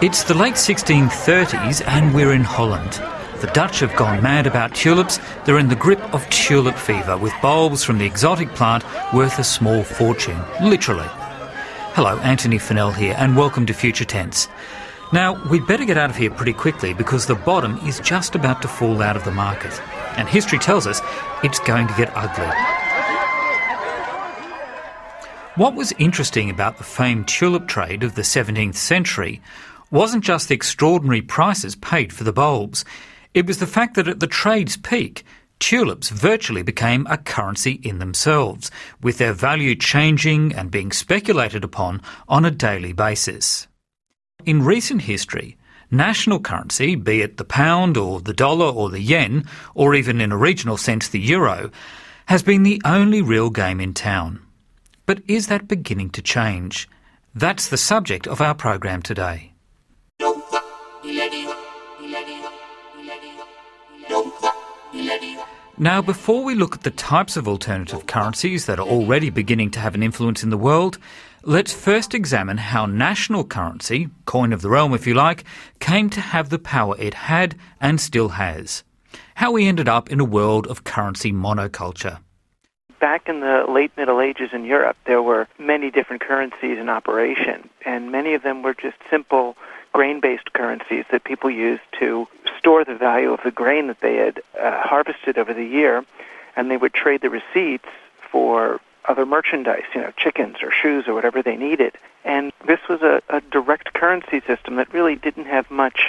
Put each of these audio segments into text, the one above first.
It's the late 1630s and we're in Holland. The Dutch have gone mad about tulips. They're in the grip of tulip fever, with bulbs from the exotic plant worth a small fortune, literally. Hello, Anthony Fennell here, and welcome to Future Tense. Now, we'd better get out of here pretty quickly because the bottom is just about to fall out of the market. And history tells us it's going to get ugly. What was interesting about the famed tulip trade of the 17th century wasn't just the extraordinary prices paid for the bulbs. It was the fact that at the trade's peak, tulips virtually became a currency in themselves, with their value changing and being speculated upon on a daily basis. In recent history, national currency, be it the pound or the dollar or the yen, or even in a regional sense the euro, has been the only real game in town. But is that beginning to change? That's the subject of our program today. Now, before we look at the types of alternative currencies that are already beginning to have an influence in the world, let's first examine how national currency, coin of the realm if you like, came to have the power it had and still has. How we ended up in a world of currency monoculture. Back in the late Middle Ages in Europe, there were many different currencies in operation, and many of them were just simple grain-based currencies that people used to store the value of the grain that they had harvested over the year, and they would trade the receipts for other merchandise, chickens or shoes or whatever they needed. And this was a direct currency system that really didn't have much,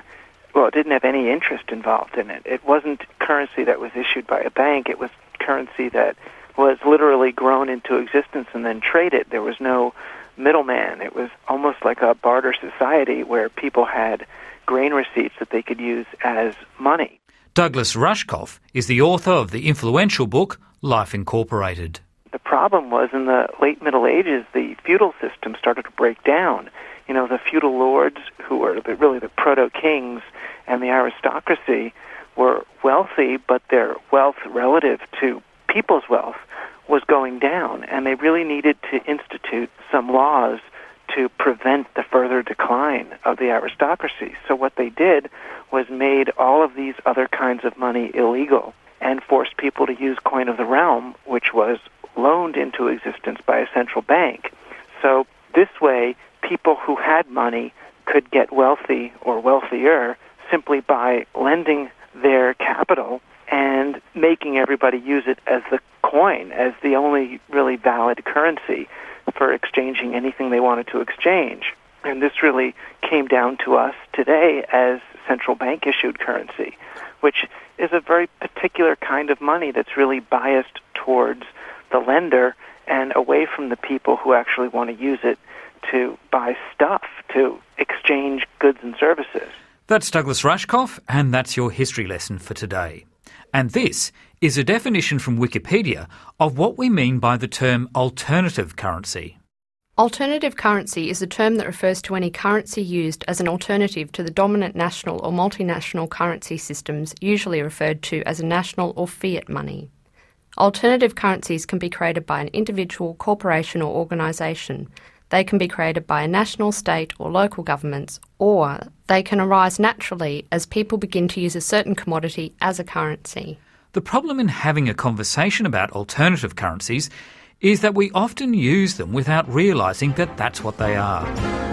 it didn't have any interest involved in it. It wasn't currency that was issued by a bank. It was currency that was literally grown into existence and then traded. There was no middleman. It was almost like a barter society where people had grain receipts that they could use as money. Douglas Rushkoff is the author of the influential book Life Incorporated. The problem was in the late Middle Ages, the feudal system started to break down. The feudal lords, who were really the proto-kings, and the aristocracy were wealthy, but their wealth relative to people's wealth was going down, and they really needed to institute some laws to prevent the further decline of the aristocracy. So what they did was made all of these other kinds of money illegal and forced people to use coin of the realm, which was loaned into existence by a central bank. So this way, people who had money could get wealthy or wealthier simply by lending their capital and making everybody use it as the coin, as the only really valid currency for exchanging anything they wanted to exchange. And this really came down to us today as central bank issued currency, which is a very particular kind of money that's really biased towards the lender and away from the people who actually want to use it to buy stuff, to exchange goods and services. That's Douglas Rushkoff, and that's your history lesson for today. And this is a definition from Wikipedia of what we mean by the term alternative currency. Alternative currency is a term that refers to any currency used as an alternative to the dominant national or multinational currency systems, usually referred to as a national or fiat money. Alternative currencies can be created by an individual, corporation or organisation. They can be created by a national, state or local governments, or they can arise naturally as people begin to use a certain commodity as a currency. The problem in having a conversation about alternative currencies is that we often use them without realising that that's what they are.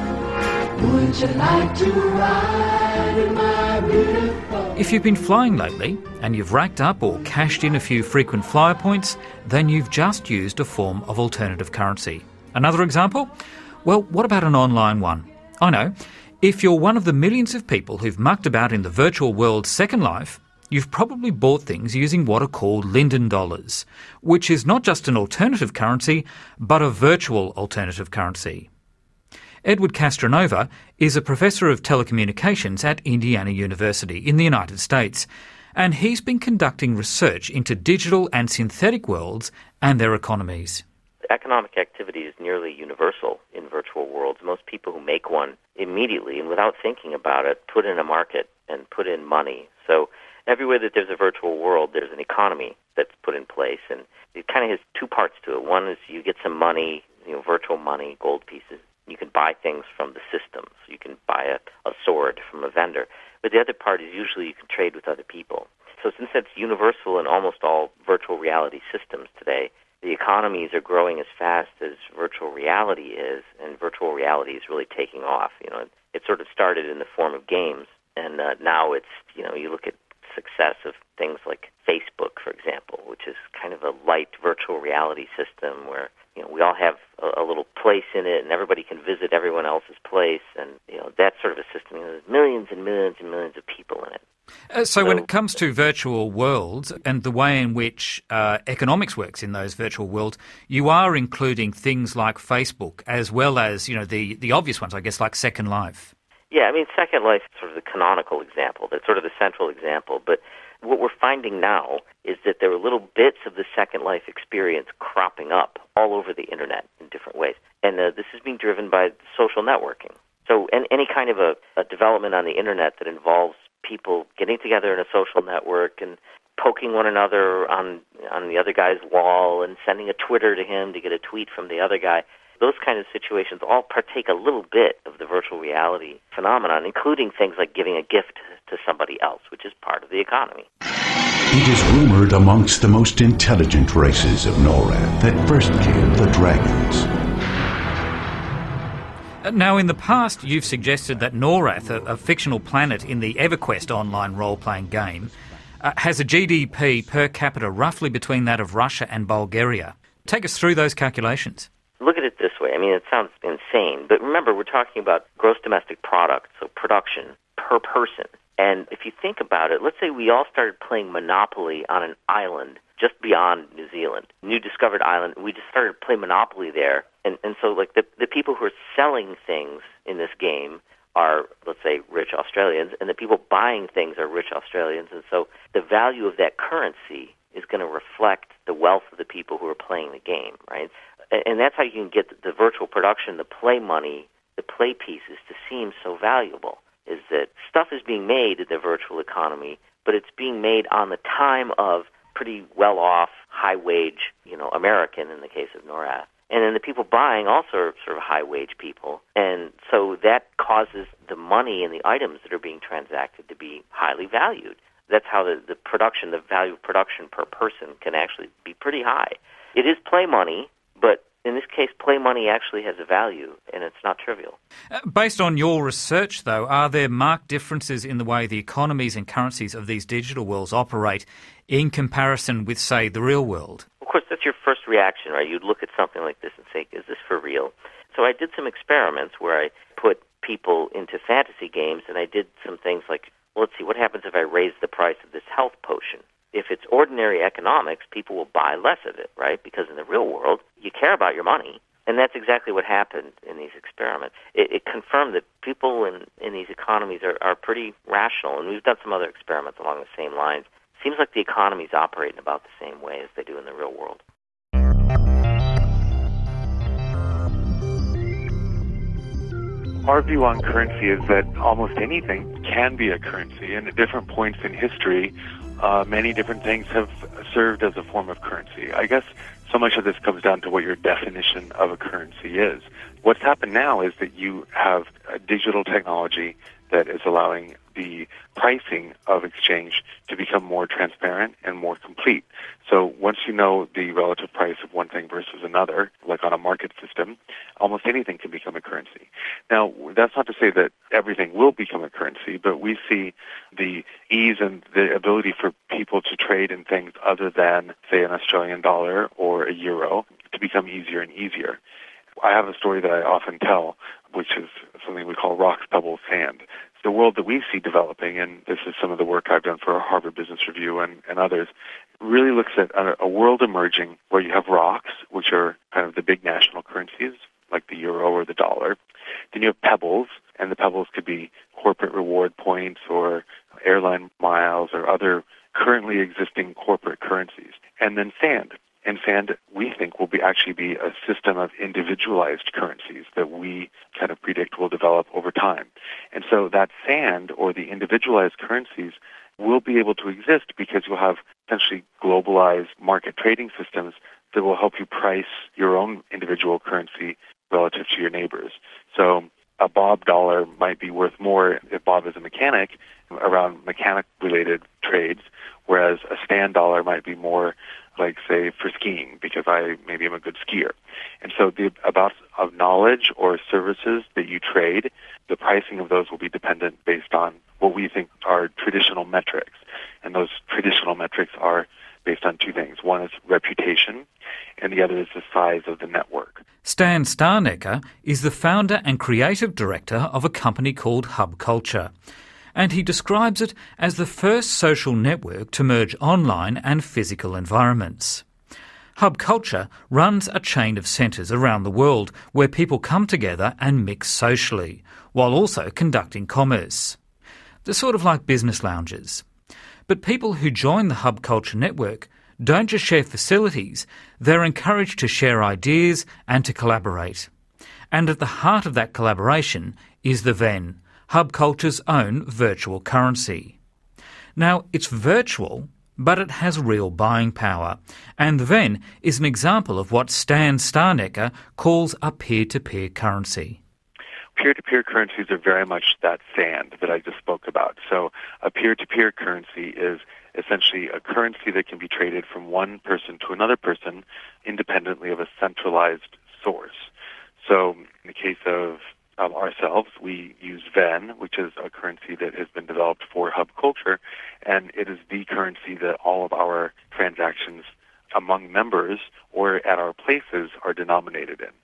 Would you like to ride in my beautiful... If you've been flying lately and you've racked up or cashed in a few frequent flyer points, then you've just used a form of alternative currency. Another example? Well, what about an online one? I know, if you're one of the millions of people who've mucked about in the virtual world's second life, you've probably bought things using what are called Linden dollars, which is not just an alternative currency, but a virtual alternative currency. Edward Castronova is a professor of telecommunications at Indiana University in the United States, and he's been conducting research into digital and synthetic worlds and their economies. Economic activity is nearly universal in virtual worlds. Most people who make one immediately and without thinking about it put in a market and put in money. So everywhere that there's a virtual world, there's an economy that's put in place, and it kind of has two parts to it. One is you get some money, virtual money, gold pieces. You can buy things from the systems. You can buy a sword from a vendor. But the other part is usually you can trade with other people. So since that's universal in almost all virtual reality systems today, the economies are growing as fast as virtual reality is, and virtual reality is really taking off. It sort of started in the form of games, and now it's, you look at success of things like Facebook, for example, which is kind of a light virtual reality system where, we all have a little place in it and everybody can visit everyone else's place, and, that sort of a system. There's millions and millions and millions of people in it. So when it comes to virtual worlds and the way in which economics works in those virtual worlds, you are including things like Facebook as well as, the obvious ones, I guess, like Second Life. Yeah, Second Life is sort of the canonical example. That's sort of the central example. But what we're finding now is that there are little bits of the Second Life experience cropping up all over the Internet in different ways. And this is being driven by social networking. So any kind of a development on the Internet that involves people getting together in a social network and poking one another on the other guy's wall and sending a Twitter to him to get a tweet from the other guy, those kind of situations all partake a little bit of the virtual reality phenomenon, including things like giving a gift to somebody else, which is part of the economy. It is rumored amongst the most intelligent races of Norath that first killed the dragons. Now, in the past, you've suggested that Norath, a fictional planet in the EverQuest online role-playing game, has a GDP per capita roughly between that of Russia and Bulgaria. Take us through those calculations. Look at it this way. It sounds insane, but remember, we're talking about gross domestic product, so production per person. And if you think about it, let's say we all started playing Monopoly on an island just beyond New Zealand, new discovered island. We just started playing Monopoly there. And so like the people who are selling things in this game are, let's say, rich Australians, and the people buying things are rich Australians. And so the value of that currency is going to reflect the wealth of the people who are playing the game, right? And that's how you can get the virtual production, the play money, the play pieces to seem so valuable, is that stuff is being made in the virtual economy, but it's being made on the time of pretty well-off, high-wage, American in the case of Norath. And then the people buying also are sort of high-wage people. And so that causes the money and the items that are being transacted to be highly valued. That's how the production, the value of production per person can actually be pretty high. It is play money, but in this case, play money actually has a value, and it's not trivial. Based on your research, though, are there marked differences in the way the economies and currencies of these digital worlds operate in comparison with, say, the real world? Of course, that's your first reaction, right? You'd look at something like this and say, is this for real? So I did some experiments where I put people into fantasy games, and I did some things like, well, let's see, what happens if I raise the price of this health potion? If it's ordinary economics, people will buy less of it, right? Because in the real world, you care about your money. And that's exactly what happened in these experiments. It confirmed that people in these economies are pretty rational. And we've done some other experiments along the same lines. Seems like the economies operate in about the same way as they do in the real world. Our view on currency is that almost anything can be a currency. And at different points in history, many different things have served as a form of currency. I guess so much of this comes down to what your definition of a currency is. What's happened now is that you have a digital technology that is allowing the pricing of exchange to become more transparent and more complete. So once you know the relative price of one thing versus another, like on a market system, almost anything can become a currency. Now, that's not to say that everything will become a currency, but we see the ease and the ability for people to trade in things other than, say, an Australian dollar or a euro to become easier and easier. I have a story that I often tell, which is something we call rocks, pebbles, sand. The world that we see developing, and this is some of the work I've done for Harvard Business Review and others, really looks at a world emerging where you have rocks, which are kind of the big national currencies, like the euro or the dollar. Then you have pebbles, and the pebbles could be corporate reward points or airline miles or other currently existing corporate currencies. And then sand. And sand, we think, will actually be a system of individualized currencies that we kind of predict will develop over time. And so that sand, or the individualized currencies, will be able to exist because you'll have essentially globalized market trading systems that will help you price your own individual currency relative to your neighbors. So a Bob dollar might be worth more if Bob is a mechanic around mechanic-related trades, whereas a Stan dollar might be more like, say, for skiing, because maybe I'm a good skier. And so the amount of knowledge or services that you trade, the pricing of those will be dependent based on what we think are traditional metrics. And those traditional metrics are based on two things. One is reputation, and the other is the size of the network. Stan Starnecker is the founder and creative director of a company called Hub Culture, and he describes it as the first social network to merge online and physical environments. Hub Culture runs a chain of centres around the world where people come together and mix socially, while also conducting commerce. They're sort of like business lounges. But people who join the Hub Culture network don't just share facilities, they're encouraged to share ideas and to collaborate. And at the heart of that collaboration is the VEN, Hub Culture's own virtual currency. Now, it's virtual, but it has real buying power. And the VEN is an example of what Stan Starnecker calls a peer-to-peer currency. Peer-to-peer currencies are very much that sand that I just spoke about. So a peer-to-peer currency is essentially a currency that can be traded from one person to another person independently of a centralized source. So in the case of ourselves, we use VEN, which is a currency that has been developed for Hub Culture, and it is the currency that all of our transactions among members or at our places are denominated in.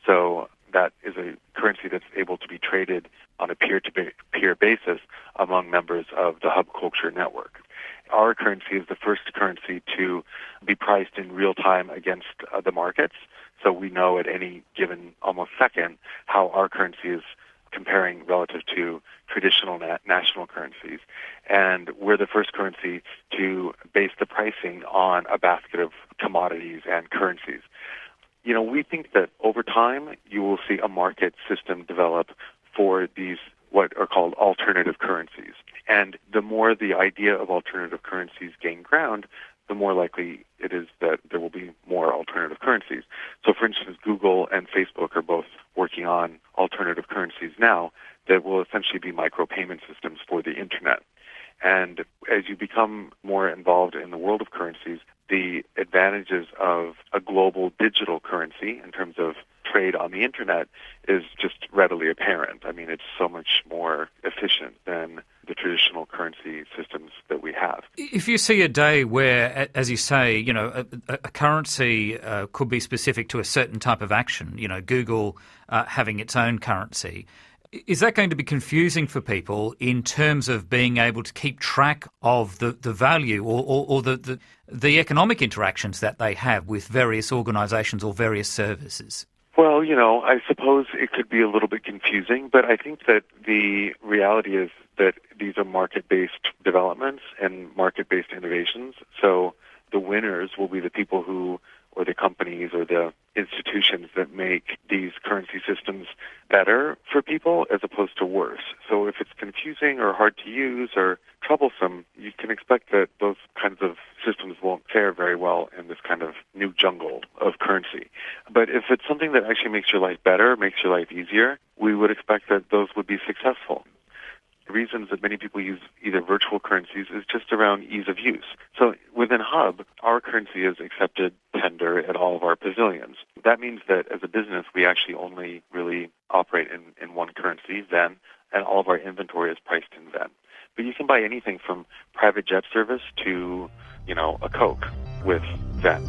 So that is a currency that's able to be traded on a peer-to-peer basis among members of the Hub Culture network. Our currency is the first currency to be priced in real time against the markets, so we know at any given almost second how our currency is comparing relative to traditional national currencies. And we're the first currency to base the pricing on a basket of commodities and currencies. You know, we think that over time you will see a market system develop for these what are called alternative currencies. And the more the idea of alternative currencies gain ground, the more likely it is that there will be more alternative currencies. So, for instance, Google and Facebook are both working on alternative currencies now that will essentially be micropayment systems for the Internet. And as you become more involved in the world of currencies, the advantages of a global digital currency in terms of trade on the Internet is just readily apparent. I mean, it's so much more efficient than the traditional currency systems that we have. If you see a day where, as you say, you know, a currency could be specific to a certain type of action, you know, Google having its own currency, is that going to be confusing for people in terms of being able to keep track of the value or the economic interactions that they have with various organisations or various services? Well, you know, I suppose it could be a little bit confusing, but I think that the reality is that these are market-based developments and market-based innovations. So the winners will be the people who, or the companies or the institutions that make these currency systems better for people as opposed to worse. So if it's confusing or hard to use or troublesome, you can expect that those kinds of systems won't fare very well in this kind of new jungle of currency. But if it's something that actually makes your life better, makes your life easier, we would expect that those would be successful. The reasons that many people use either virtual currencies is just around ease of use. So within Hub, our currency is accepted tender at all of our pavilions. That means that as a business, we actually only really operate in one currency, VEN, and all of our inventory is priced in VEN. But you can buy anything from private jet service to, you know, a Coke with VEN.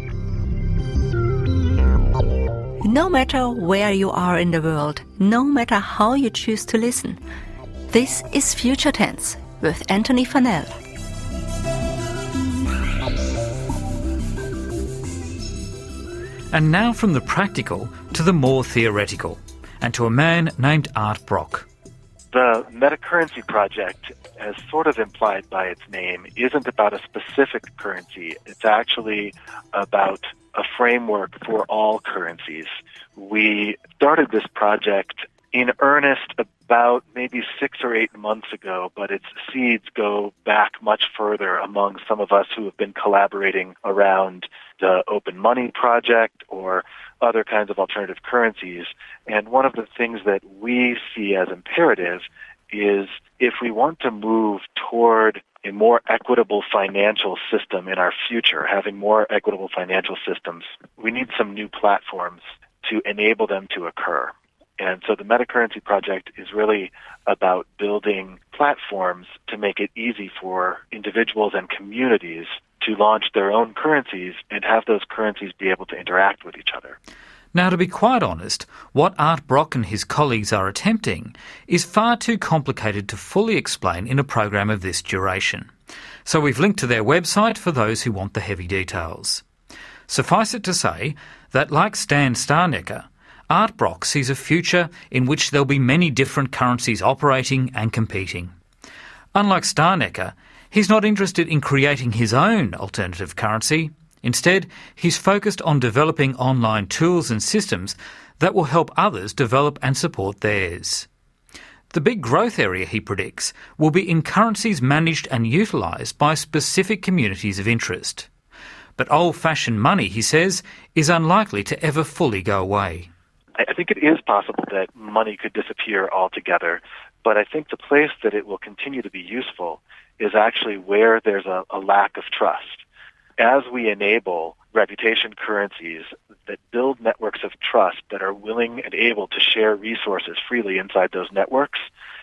No matter where you are in the world, no matter how you choose to listen, this is Future Tense with Anthony Fennell. And now from the practical to the more theoretical, and to a man named Art Brock. The MetaCurrency project, as sort of implied by its name, isn't about a specific currency. It's actually about a framework for all currencies. We started this project in earnest about maybe 6 or 8 months ago, but its seeds go back much further among some of us who have been collaborating around the Open Money Project or other kinds of alternative currencies. And one of the things that we see as imperative is if we want to move toward a more equitable financial system in our future, having more equitable financial systems, we need some new platforms to enable them to occur. And so the MetaCurrency Project is really about building platforms to make it easy for individuals and communities to launch their own currencies and have those currencies be able to interact with each other. Now, to be quite honest, what Art Brock and his colleagues are attempting is far too complicated to fully explain in a program of this duration. So we've linked to their website for those who want the heavy details. Suffice it to say that, like Stan Starnecker, Art Brock sees a future in which there'll be many different currencies operating and competing. Unlike Starnecker, he's not interested in creating his own alternative currency. Instead, he's focused on developing online tools and systems that will help others develop and support theirs. The big growth area, he predicts, will be in currencies managed and utilised by specific communities of interest. But old-fashioned money, he says, is unlikely to ever fully go away. I think it is possible that money could disappear altogether, but I think the place that it will continue to be useful is actually where there's a lack of trust. As we enable reputation currencies that build networks of trust that are willing and able to share resources freely inside those networks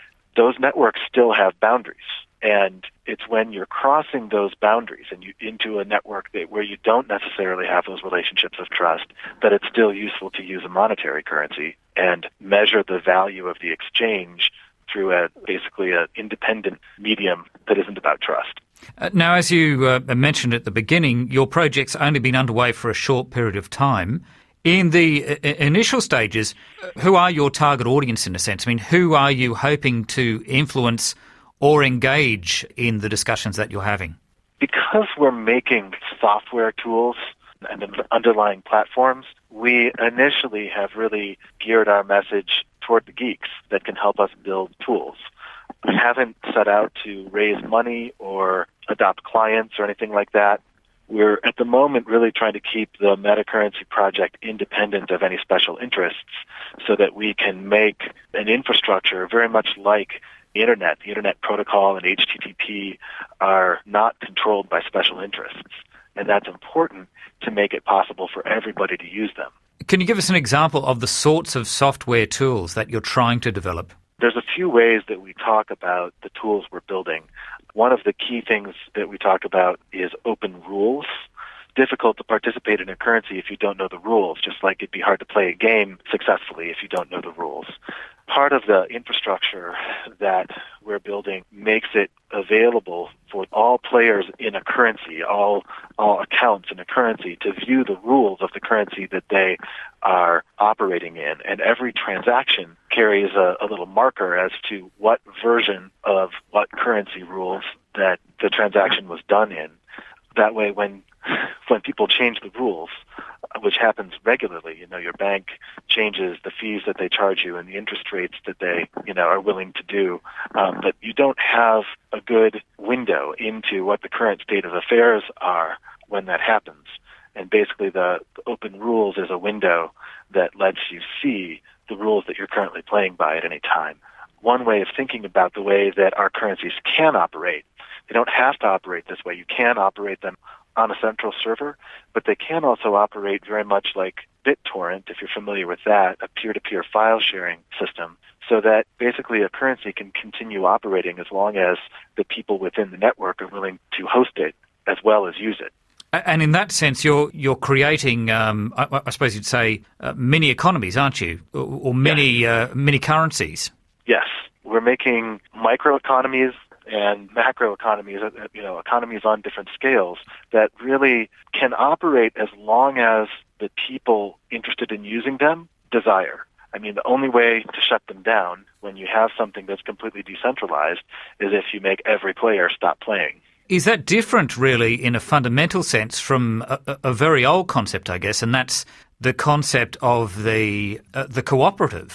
still have boundaries. And it's when you're crossing those boundaries and you into a network where you don't necessarily have those relationships of trust that it's still useful to use a monetary currency and measure the value of the exchange through basically an independent medium that isn't about trust. Now, as you mentioned at the beginning, your project's only been underway for a short period of time. In the initial stages, who are your target audience in a sense? I mean, who are you hoping to influence or engage in the discussions that you're having? Because we're making software tools and the underlying platforms, we initially have really geared our message toward the geeks that can help us build tools. We haven't set out to raise money or adopt clients or anything like that. We're at the moment really trying to keep the MetaCurrency Project independent of any special interests so that we can make an infrastructure very much like the Internet. The Internet protocol and HTTP are not controlled by special interests, and that's important to make it possible for everybody to use them. Can you give us an example of the sorts of software tools that you're trying to develop? There's a few ways that we talk about the tools we're building. One of the key things that we talk about is open rules. Difficult to participate in a currency if you don't know the rules, just like it'd be hard to play a game successfully if you don't know the rules. Part of the infrastructure that we're building makes it available for all players in a currency, all accounts in a currency, to view the rules of the currency that they are operating in. And every transaction carries a little marker as to what version of what currency rules that the transaction was done in. That way, when people change the rules, which happens regularly, your bank changes the fees that they charge you and the interest rates that they, are willing to do, but you don't have a good window into what the current state of affairs are when that happens. And basically the open rules is a window that lets you see the rules that you're currently playing by at any time. One way of thinking about the way that our currencies can operate, they don't have to operate this way. You can operate them on a central server, but they can also operate very much like BitTorrent, if you're familiar with that, a peer-to-peer file sharing system, so that basically a currency can continue operating as long as the people within the network are willing to host it as well as use it. And in that sense, you're creating, I suppose you'd say, mini economies, aren't you, or mini currencies? Yes, we're making microeconomies and macroeconomies, economies on different scales that really can operate as long as the people interested in using them desire. I mean, the only way to shut them down when you have something that's completely decentralized is if you make every player stop playing. Is that different, really, in a fundamental sense from a very old concept, I guess, and that's the concept of the cooperative?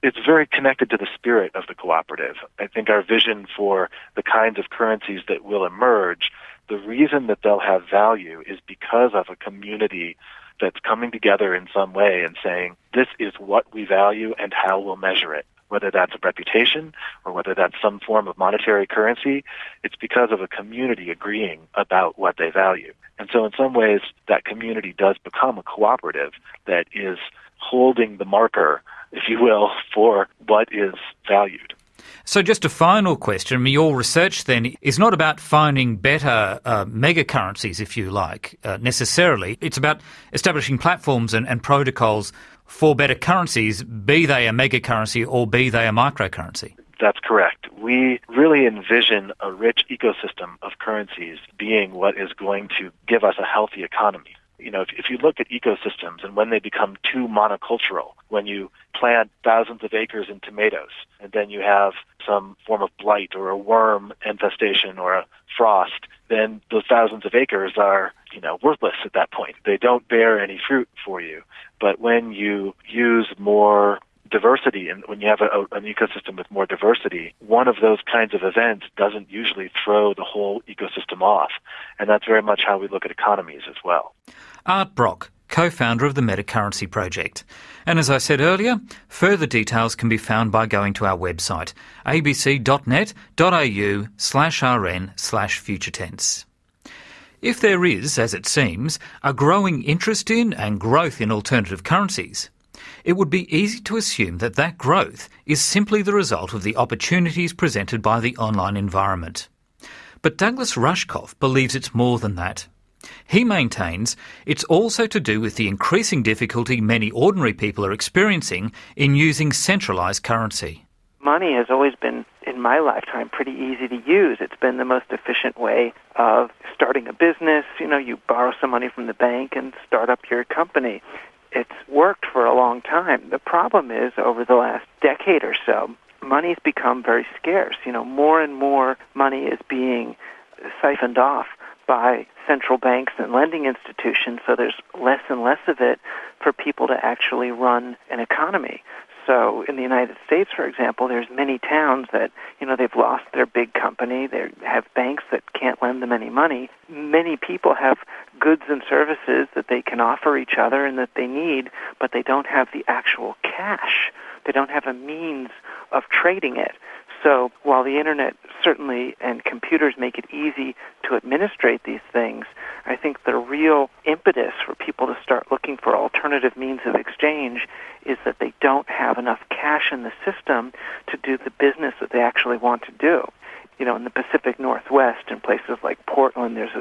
it's very connected to the spirit of the cooperative. I think our vision for the kinds of currencies that will emerge, the reason that they'll have value is because of a community that's coming together in some way and saying, this is what we value and how we'll measure it. Whether that's a reputation or whether that's some form of monetary currency, it's because of a community agreeing about what they value. And so in some ways, that community does become a cooperative that is holding the marker, if you will, for what is valued. So just a final question. Your research then is not about finding better mega currencies, if you like, necessarily. It's about establishing platforms and protocols for better currencies, be they a mega currency or be they a microcurrency. That's correct. We really envision a rich ecosystem of currencies being what is going to give us a healthy economy. You know, if you look at ecosystems and when they become too monocultural, when you plant thousands of acres in tomatoes and then you have some form of blight or a worm infestation or a frost, then those thousands of acres are, worthless at that point. They don't bear any fruit for you. But when you use more diversity and when you have an ecosystem with more diversity, one of those kinds of events doesn't usually throw the whole ecosystem off. And that's very much how we look at economies as well. Art Brock, co-founder of the Metacurrency Project. And as I said earlier, further details can be found by going to our website, abc.net.au/rn/futuretense. If there is, as it seems, a growing interest in and growth in alternative currencies, it would be easy to assume that that growth is simply the result of the opportunities presented by the online environment. But Douglas Rushkoff believes it's more than that. He maintains it's also to do with the increasing difficulty many ordinary people are experiencing in using centralised currency. Money has always been, in my lifetime, pretty easy to use. It's been the most efficient way of starting a business. You borrow some money from the bank and start up your company. It's worked for a long time. The problem is, over the last decade or so, money's become very scarce. More and more money is being siphoned off by central banks and lending institutions, so there's less and less of it for people to actually run an economy. So in the United States, for example, there's many towns that, they've lost their big company. They have banks that can't lend them any money. Many people have goods and services that they can offer each other and that they need, but they don't have the actual cash. They don't have a means of trading it. So while the Internet certainly and computers make it easy to administrate these things, I think the real impetus for people to start looking for alternative means of exchange is that they don't have enough cash in the system to do the business that they actually want to do. In the Pacific Northwest, in places like Portland, there's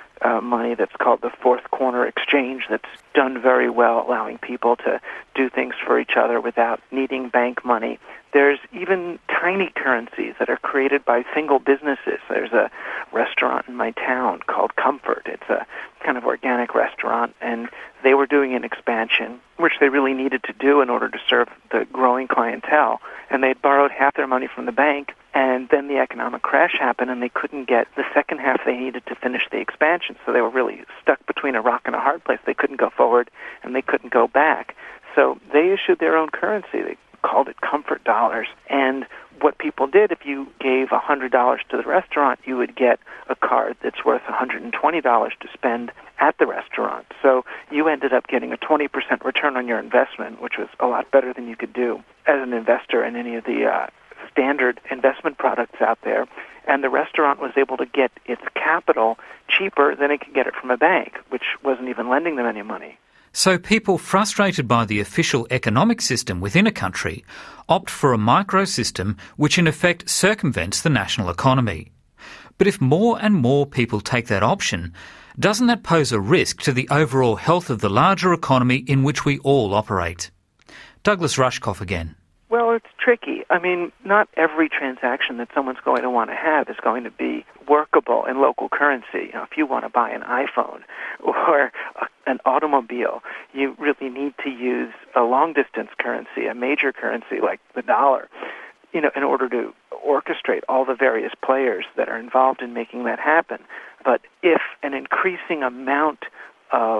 money that's called the Fourth Corner Exchange that's done very well, allowing people to do things for each other without needing bank money. There's even tiny currencies that are created by single businesses. There's a restaurant in my town called Comfort. It's a kind of organic restaurant, and they were doing an expansion, which they really needed to do in order to serve the growing clientele. And they'd borrowed half their money from the bank, and then the economic crash happened, and they couldn't get the second half they needed to finish the expansion. So they were really stuck between a rock and a hard place. They couldn't go forward, and they couldn't go back. So they issued their own currency. They called it Comfort Dollars. And what people did, if you gave $100 to the restaurant, you would get a card that's worth $120 to spend at the restaurant. So you ended up getting a 20% return on your investment, which was a lot better than you could do as an investor in any of the standard investment products out there. And the restaurant was able to get its capital cheaper than it could get it from a bank, which wasn't even lending them any money. So people frustrated by the official economic system within a country opt for a micro-system which in effect circumvents the national economy. But if more and more people take that option, doesn't that pose a risk to the overall health of the larger economy in which we all operate? Douglas Rushkoff again. Well, it's tricky. I mean, not every transaction that someone's going to want to have is going to be workable in local currency. If you want to buy an iPhone or an automobile, you really need to use a long-distance currency, a major currency like the dollar, in order to orchestrate all the various players that are involved in making that happen. But if an increasing amount of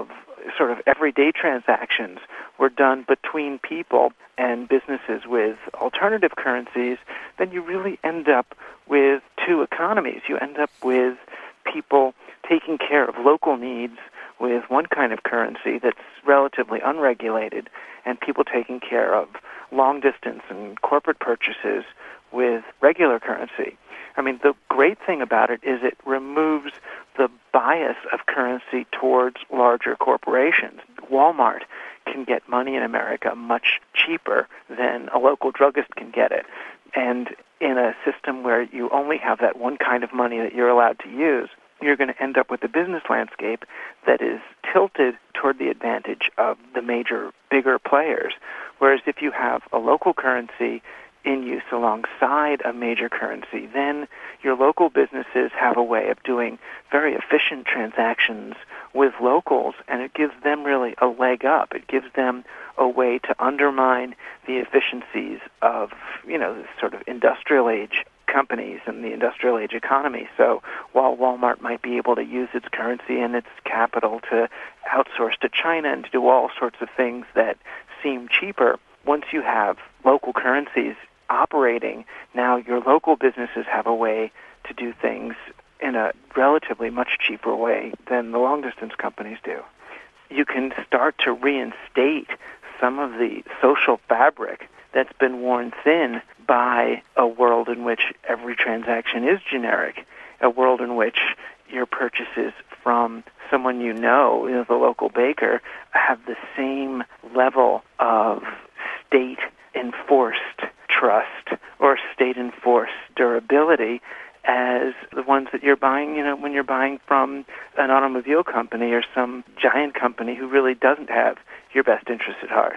sort of everyday transactions were done between people and businesses with alternative currencies, then you really end up with two economies. You end up with people taking care of local needs with one kind of currency that's relatively unregulated, and people taking care of long-distance and corporate purchases with regular currency. I mean, the great thing about it is it removes the bias of currency towards larger corporations. Walmart can get money in America much cheaper than a local druggist can get it. And in a system where you only have that one kind of money that you're allowed to use, you're going to end up with a business landscape that is tilted toward the advantage of the major, bigger players. Whereas if you have a local currency in use alongside a major currency, then your local businesses have a way of doing very efficient transactions with locals, and it gives them really a leg up. It gives them a way to undermine the efficiencies of, the sort of industrial age companies and the industrial age economy. So while Walmart might be able to use its currency and its capital to outsource to China and to do all sorts of things that seem cheaper, once you have local currencies operating, now your local businesses have a way to do things in a relatively much cheaper way than the long-distance companies do. You can start to reinstate some of the social fabric that's been worn thin by a world in which every transaction is generic, a world in which your purchases from someone the local baker, have the same level of state-enforced trust or state-enforced durability as the ones that you're buying, when you're buying from an automobile company or some giant company who really doesn't have your best interests at heart.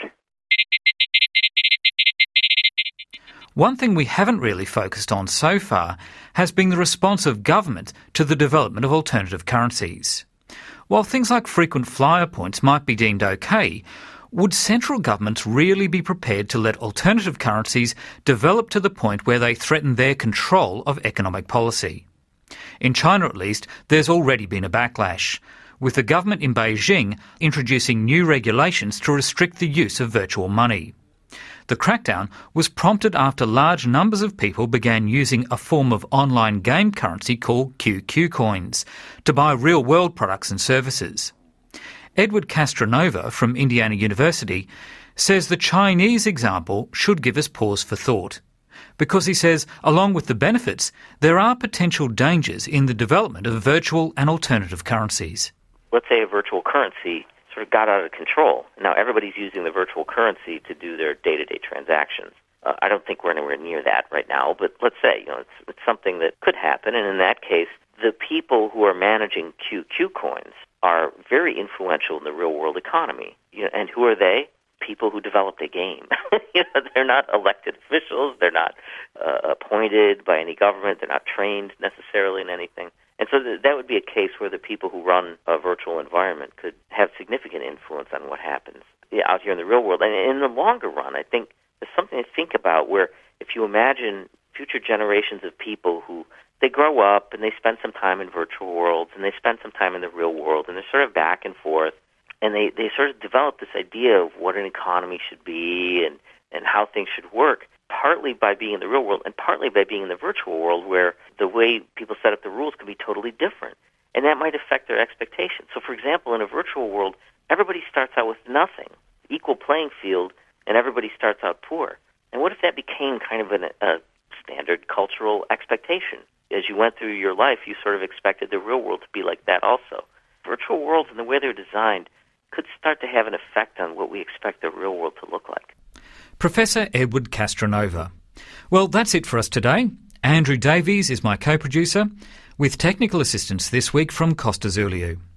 One thing we haven't really focused on so far has been the response of government to the development of alternative currencies. While things like frequent flyer points might be deemed okay, would central governments really be prepared to let alternative currencies develop to the point where they threaten their control of economic policy? In China, at least, there's already been a backlash, with the government in Beijing introducing new regulations to restrict the use of virtual money. The crackdown was prompted after large numbers of people began using a form of online game currency called QQ coins to buy real-world products and services. Edward Castronova from Indiana University says the Chinese example should give us pause for thought, because he says, along with the benefits, there are potential dangers in the development of virtual and alternative currencies. Let's say a virtual currency sort of got out of control. Now everybody's using the virtual currency to do their day-to-day transactions. I don't think we're anywhere near that right now, but let's say it's something that could happen, and in that case, the people who are managing QQ coins are very influential in the real-world economy. And who are they? People who developed a game. They're not elected officials. They're not appointed by any government. They're not trained necessarily in anything. And so that would be a case where the people who run a virtual environment could have significant influence on what happens out here in the real world. And in the longer run, I think there's something to think about where if you imagine future generations of people who they grow up and they spend some time in virtual worlds and they spend some time in the real world and they're sort of back and forth and they sort of develop this idea of what an economy should be and how things should work, partly by being in the real world and partly by being in the virtual world where the way people set up the rules can be totally different. And that might affect their expectations. So, for example, in a virtual world, everybody starts out with nothing, equal playing field, and everybody starts out poor. And what if that became kind of a standard cultural expectation? As you went through your life, you sort of expected the real world to be like that also. Virtual worlds and the way they're designed could start to have an effect on what we expect the real world to look like. Professor Edward Castronova. Well, that's it for us today. Andrew Davies is my co-producer, with technical assistance this week from Costa Zouliou.